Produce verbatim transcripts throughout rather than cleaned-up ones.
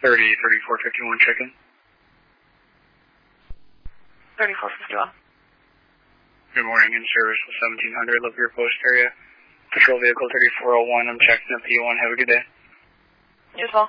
thirty, thirty-four fifty-one, check-in. thirty-four fifty-one. Good morning, in service with seventeen hundred, Lapeer Post area. Patrol vehicle thirty-four oh one, I'm checking up P one, have a good day. You as well.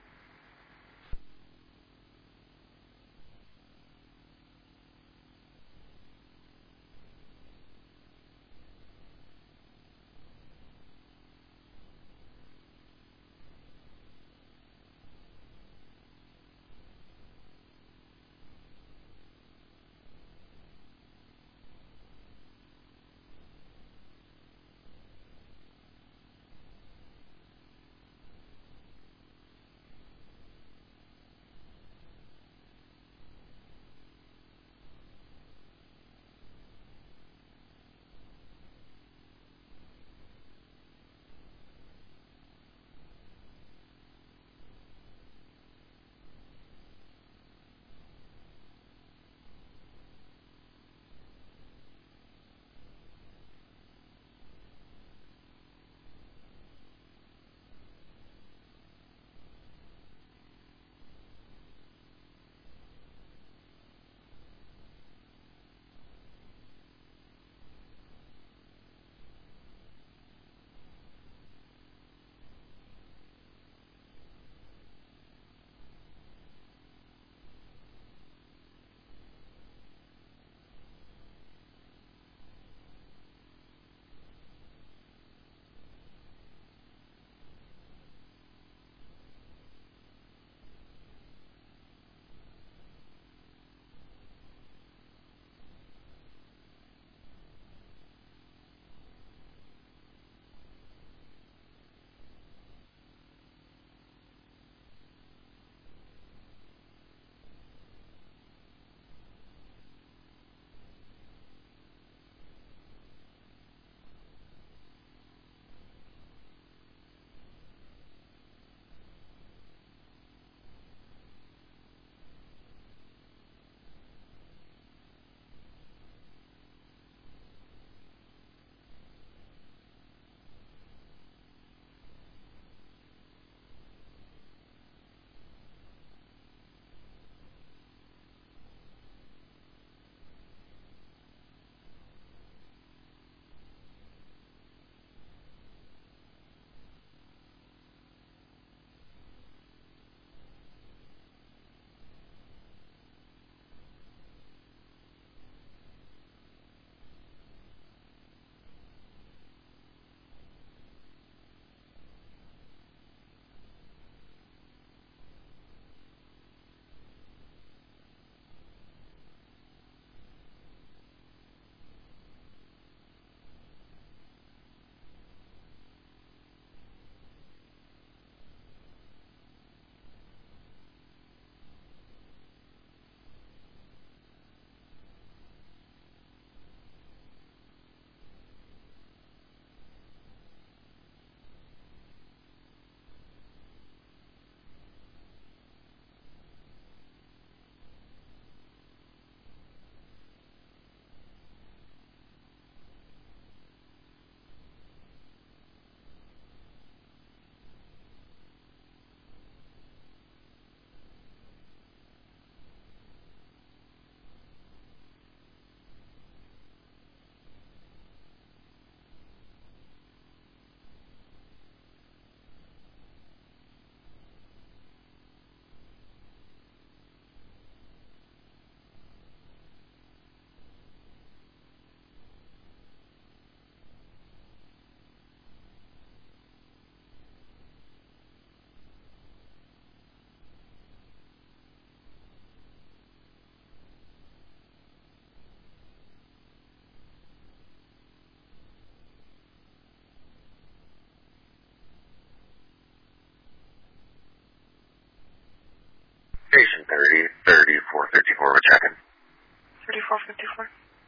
Station thirty, thirty-four fifty-four, we're checking. thirty-four fifty-four.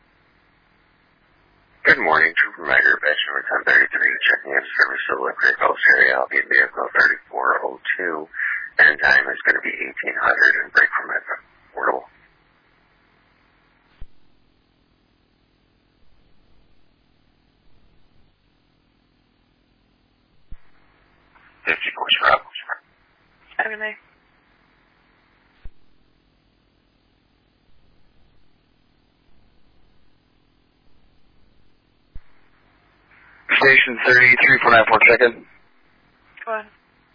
Good morning, Trooper Ryder, Veteran number ten thirty-three, checking in service to the Lapeer Post area. I'll be in vehicle thirty-four oh two, and time is going to be eighteen hundred and break from it. Portable. fifty-four, Scrub. Have a good night. Station thirty-three four nine four, check-in. Go ahead.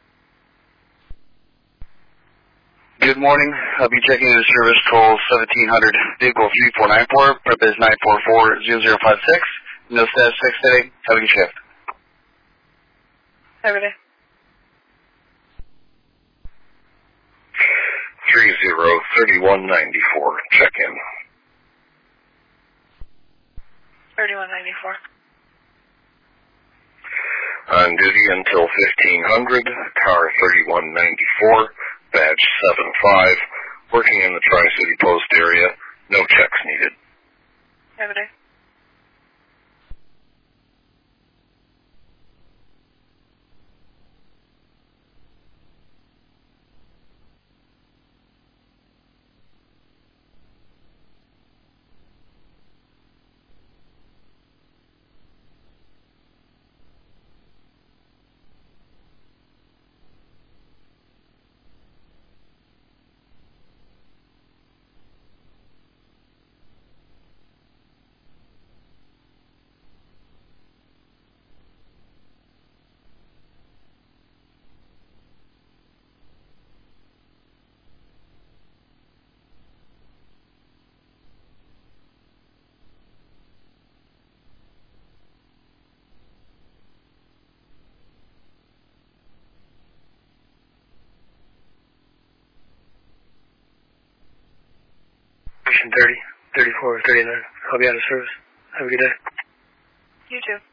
Good morning. I'll be checking into service call seventeen hundred, vehicle three four nine four, purpose nine four four zero zero five six. No status six today. Have a good shift. Every day. three zero thirty-one ninety-four, check-in. thirty-one ninety-four. On duty until fifteen hundred, car thirty-one ninety-four, badge seven five, working in the Tri-City Post area, no checks needed. Every day. Station thirty, thirty-four, thirty-nine. I'll be out of service. Have a good day. You too.